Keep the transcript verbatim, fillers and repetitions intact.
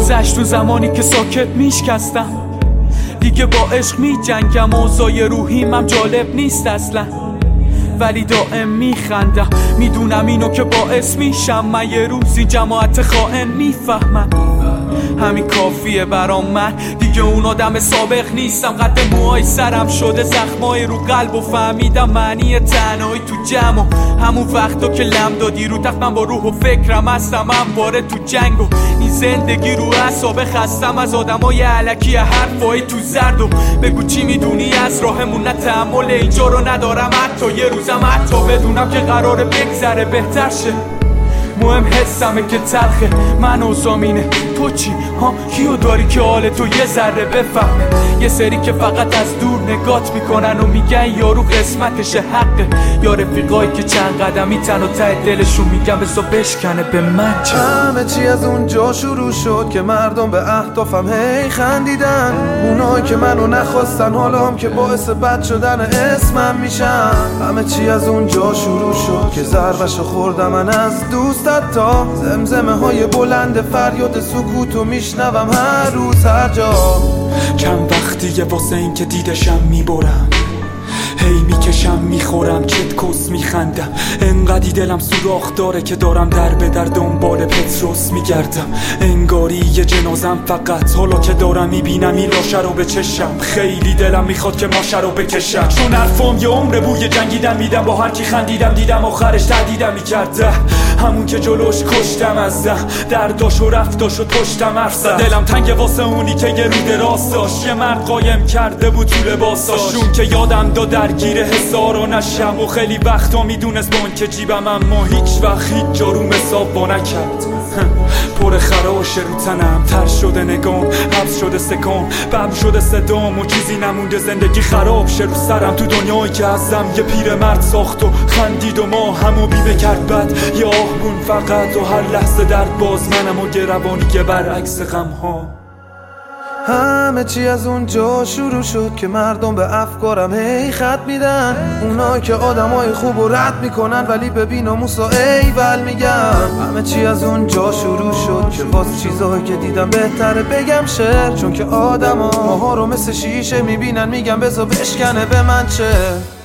گذشت اون زمانی که ساکت میشکستم، دیگه با عشق می جنگم. اوضاع روحیم جالب نیست اصلا، ولی دائم میخندم. میدونم اینو که باعث میشم من یه روزی جماعت خائن میفهمم. همین کافیه برام، من دیگه اون آدم سابق نیستم. قد موهای سرم شده زخمای رو قلب و فهمیدم معنی تنهایی تو جمع. و همون وقتا که لم دادی رو تخت من با روح و فکرم هستم همواره تو جنگ. و این زندگی رو اعصاب خستم از آدمای الکی حرفای تو زرد. و بگو چی میدونی از راهمون؟ نه تحمل اینجا رو ندارم حتی یه روزم حتی بدونم که قراره بگذره بهتر شه. مهم حسمه که تلخه، من و زامینه. تو چی؟ ها کیو داری که حال تو یه ذره بفهمه؟ یه سری که فقط از دور نگات میکنن و میگن یارو قسمتشه حقه. یا رفیقایی که چند قدمی تن و ته دلشون میگن بزا بشکنه به من چه؟ همه چی از اونجا شروع شد که مردم به اهدافم هی خندیدن. اونایی که منو نخواستن حالا هم که باعث بد شدن اسمم میشن. همه چی از اونجا شروع شد که ضربشو خوردم من از دوست. تا زمزمه های بلند فریاد سکوتو میشنوم هر روز هر جا. کم وقتیه واسه این که دیدشم میبرم، هی میکشم میخورم چت کس میخندم. انقدی دلم سوراخ داره که دارم در به در دنبال پتروس میگردم. انگاری یه جنازم فقط حالا که دارم میبینم این لاشه رو به چشم. خیلی دلم میخواد که ماشه رو بکشم، چون حرفام یه عمر بوی جنگیدم میدم. با هر کی خندیدم دیدم آخرش تهدیدم میکرده. همون که جلوش کشتم از ده درداش و رفتاش و پشتم حرف زد. دلم تنگ واسه اونی که یه رو دراز داشت، یه مرد قایم کرده بود تو لباساش. اون که یادم داد درگیر هزار و نشم و خیلی وقتا میدونست بان که جیبم، اما هیچ وقت هیچ جارو مساب با نکرد. پر خراش رو تنم، تر شده نگام، حبس شده سکان، بم شده صدام و چیزی نمونده زندگی خراب شه رو سرم. تو دنیایی که ازم یه پیر مرد ساخت و خندید و ما همو بیمه کرد بد. یه آهمون فقط و هر لحظه درد باز منم و گروانی که برعکس غم ها. همه چی از اونجا شروع شد که مردم به افکارم هی خط میدن. اونایی که آدمای خوب و رد میکنن ولی به بی‌ناموس و ایول میگن. همه چی از اونجا شروع شد که باز چیزایی که دیدم بهتره بگم شعر. چون که آدما ماها رو مثل شیشه میبینن، میگن بذار بشکنه به من چه.